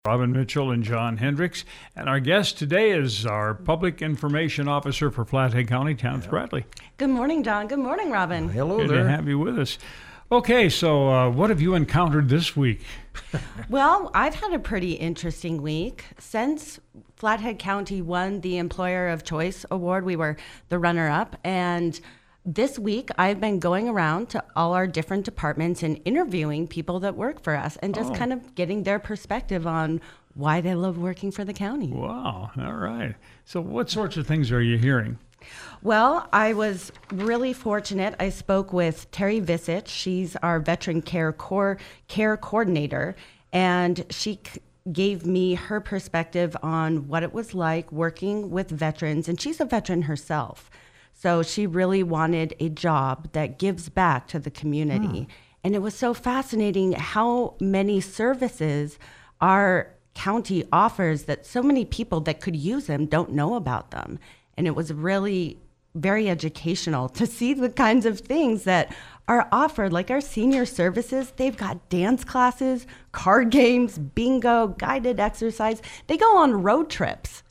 Robin Mitchell and John Hendricks. And our guest today is our Public Information Officer for Flathead County, Terrence Bradley. Good morning, John. Good morning, Robin. Hello Good there. to have you with us. Okay, so what have you encountered this week? Well, I've had a pretty interesting week. Since Flathead County won the Employer of Choice Award, we were the runner-up, and this week, I've been going around to all our different departments and interviewing people that work for us and just kind of getting their perspective on why they love working for the county. Wow, all right. So what sorts of things are you hearing? Well, I was really fortunate. I spoke with Terry Visich. She's our Veteran Care Coordinator, and she gave me her perspective on what it was like working with veterans, and she's a veteran herself. So she really wanted a job that gives back to the community. And it was so fascinating how many services our county offers that so many people that could use them don't know about them. And it was really very educational to see the kinds of things that are offered, like our senior services. They've got dance classes, card games, bingo, guided exercise. They go on road trips.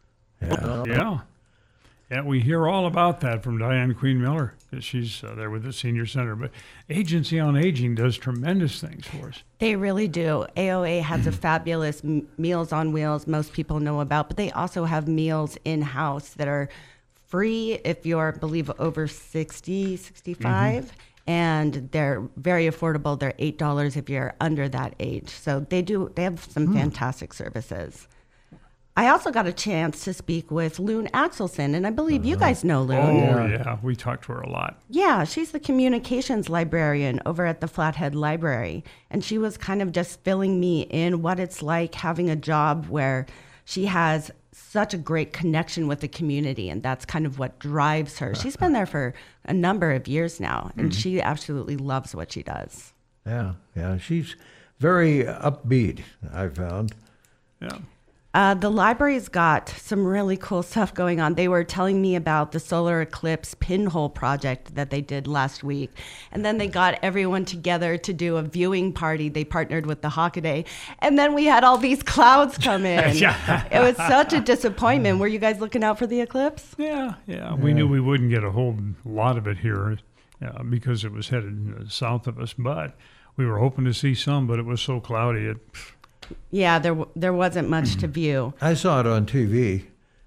Yeah, we hear all about that from Diane Queen Miller, because she's there with the Senior Center. But Agency on Aging does tremendous things for us. They really do. AOA has a fabulous Meals on Wheels most people know about, but they also have meals in-house that are free if you're, I believe, over 60, 65. And they're very affordable. They're $8 if you're under that age. So they have some fantastic services. I also got a chance to speak with Loon Axelson, and I believe you guys know Loon. Oh, yeah, we talk to her a lot. Yeah, she's the communications librarian over at the Flathead Library, and she was kind of just filling me in what it's like having a job where she has such a great connection with the community, and that's kind of what drives her. She's been there for a number of years now, and she absolutely loves what she does. Yeah, she's very upbeat, I found. Yeah. The library's got some really cool stuff going on. They were telling me about the solar eclipse pinhole project that they did last week. And then they got everyone together to do a viewing party. They partnered with the Hockaday. And then we had all these clouds come in. It was such a disappointment. Were you guys looking out for the eclipse? Yeah. We knew we wouldn't get a whole lot of it here because it was headed south of us. But we were hoping to see some, but it was so cloudy. Yeah, there wasn't much to view. I saw it on TV.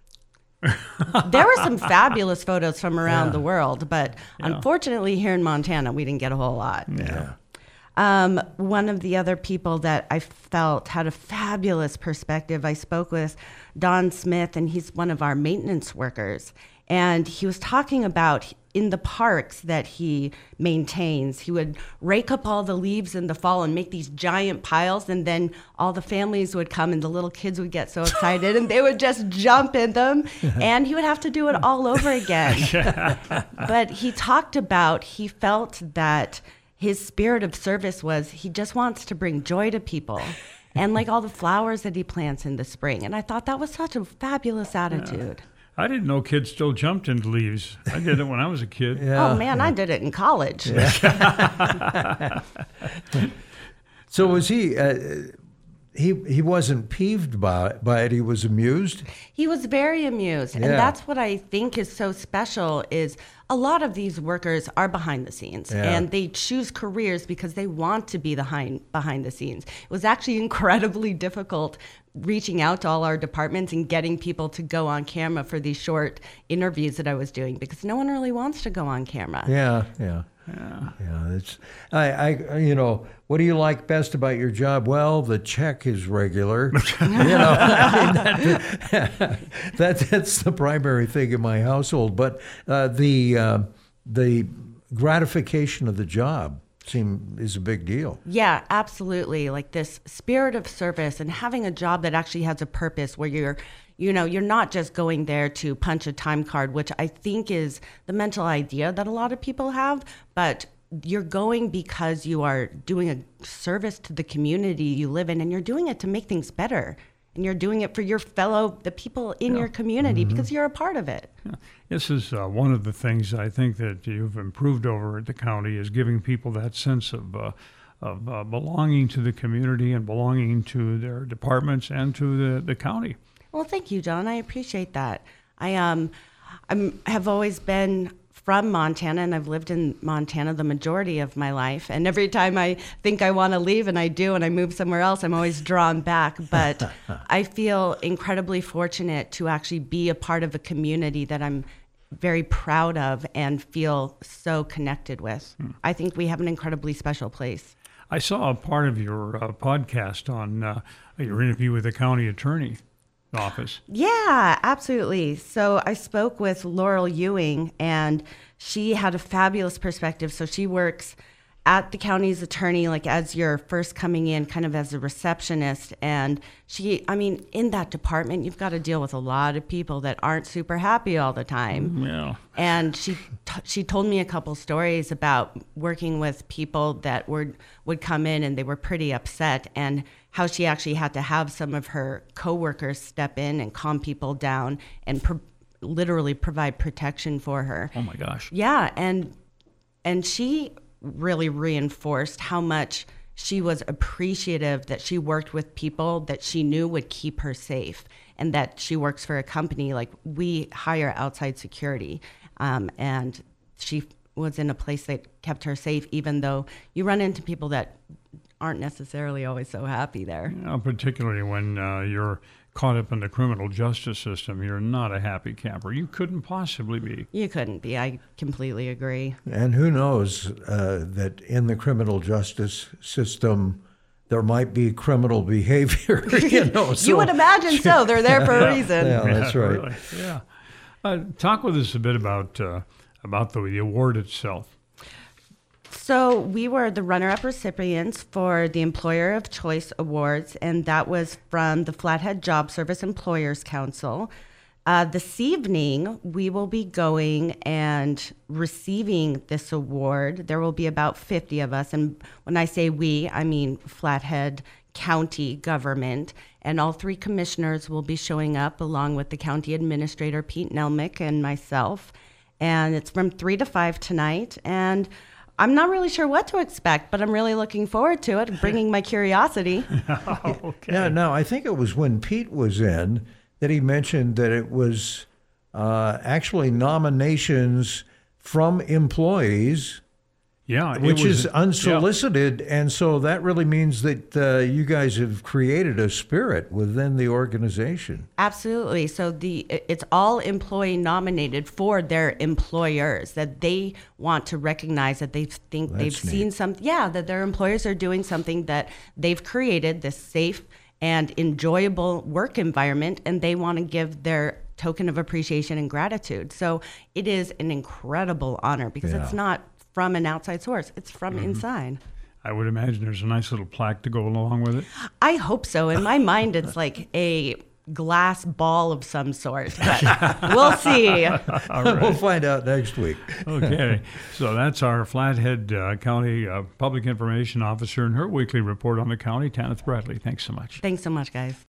There were some fabulous photos from around the world, but unfortunately here in Montana, we didn't get a whole lot. Yeah. One of the other people that I felt had a fabulous perspective, I spoke with Don Smith, and he's one of our maintenance workers. And he was talking about in the parks that he maintains, he would rake up all the leaves in the fall and make these giant piles, and then all the families would come and the little kids would get so excited and they would just jump in them, and he would have to do it all over again. But he talked about, he felt that his spirit of service was he just wants to bring joy to people. And like all the flowers that he plants in the spring. And I thought that was such a fabulous attitude. I didn't know kids still jumped into leaves. I did it when I was a kid. Oh, man, I did it in college. So was he wasn't peeved by it, he was amused? He was very amused. And that's what I think is so special is a lot of these workers are behind the scenes and they choose careers because they want to be behind the scenes. It was actually incredibly difficult reaching out to all our departments and getting people to go on camera for these short interviews that I was doing because no one really wants to go on camera. Yeah. It's I what do you like best about your job? Well, the check is regular. That's the primary thing in my household. But the gratification of the job is a big deal. Yeah, absolutely. Like this spirit of service and having a job that actually has a purpose where you're not just going there to punch a time card, which I think is the mental idea that a lot of people have, but you're going because you are doing a service to the community you live in, and you're doing it to make things better. And you're doing it for the people in your community because you're a part of it. Yeah. This is one of the things I think that you've improved over at the county is giving people that sense of belonging to the community and belonging to their departments and to the county. Well, thank you, John. I appreciate that. I have always been from Montana, and I've lived in Montana the majority of my life. And every time I think I want to leave, and I do, and I move somewhere else, I'm always drawn back. But I feel incredibly fortunate to actually be a part of a community that I'm very proud of and feel so connected with. I think we have an incredibly special place. I saw a part of your podcast on your interview with the county attorney office. Yeah, absolutely. So I spoke with Laurel Ewing, and she had a fabulous perspective. So she works at the county's attorney, like as you're first coming in, kind of as a receptionist. And in that department, you've got to deal with a lot of people that aren't super happy all the time. Yeah. And she told me a couple stories about working with people that would come in and they were pretty upset, and how she actually had to have some of her coworkers step in and calm people down and literally provide protection for her. Oh my gosh. Yeah, and she really reinforced how much she was appreciative that she worked with people that she knew would keep her safe, and that she works for a company like we hire outside security, and she was in a place that kept her safe, even though you run into people that aren't necessarily always so happy there. Particularly when you're caught up in the criminal justice system, you're not a happy camper. You couldn't possibly be. You couldn't be. I completely agree. And who knows that in the criminal justice system, there might be criminal behavior. You would imagine so. They're there for a reason. Yeah, that's right. Really. Yeah. Talk with us a bit about the award itself. So we were the runner-up recipients for the Employer of Choice Awards, and that was from the Flathead Job Service Employers Council. This evening, we will be going and receiving this award. There will be about 50 of us, and when I say we, I mean Flathead County government, and all three commissioners will be showing up along with the county administrator, Pete Nelmick, and myself. And it's from 3 to 5 tonight, and I'm not really sure what to expect, but I'm really looking forward to it, bringing my curiosity. Okay. Yeah, no, I think it was when Pete was in that he mentioned that it was actually nominations from employees, which is unsolicited. Yeah. And so that really means that you guys have created a spirit within the organization. Absolutely. So it's all employee nominated for their employers, that they want to recognize that they've seen something. Yeah, that their employers are doing something, that they've created this safe and enjoyable work environment, and they want to give their token of appreciation and gratitude. So it is an incredible honor, because it's not from an outside source. It's from inside. I would imagine there's a nice little plaque to go along with it. I hope so. In my mind, it's like a glass ball of some sort, but we'll see. All right. We'll find out next week. Okay. So that's our Flathead County Public Information Officer and her weekly report on the county, Tanith Bradley. Thanks so much. Thanks so much, guys.